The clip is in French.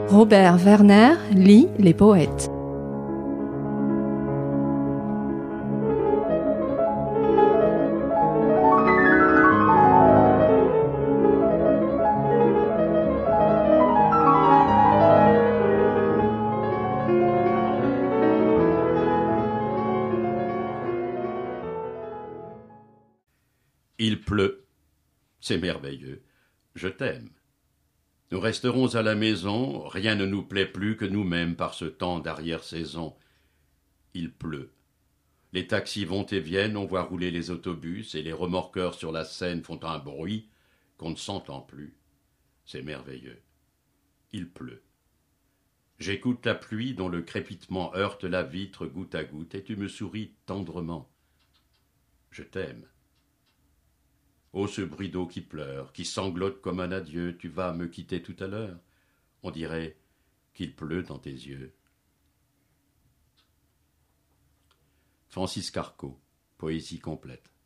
Robert Werner lit les poètes. Il pleut. C'est merveilleux. Je t'aime. Nous resterons à la maison, rien ne nous plaît plus que nous-mêmes par ce temps d'arrière-saison. Il pleut. Les taxis vont et viennent, on voit rouler les autobus, et les remorqueurs sur la Seine font un bruit qu'on ne s'entend plus. C'est merveilleux. Il pleut. J'écoute la pluie dont le crépitement heurte la vitre goutte à goutte, et tu me souris tendrement. Je t'aime. Ô ce bruit d'eau qui pleure, qui sanglote comme un adieu, tu vas me quitter tout à l'heure. On dirait qu'il pleut dans tes yeux. Francis Carco, poésie complète.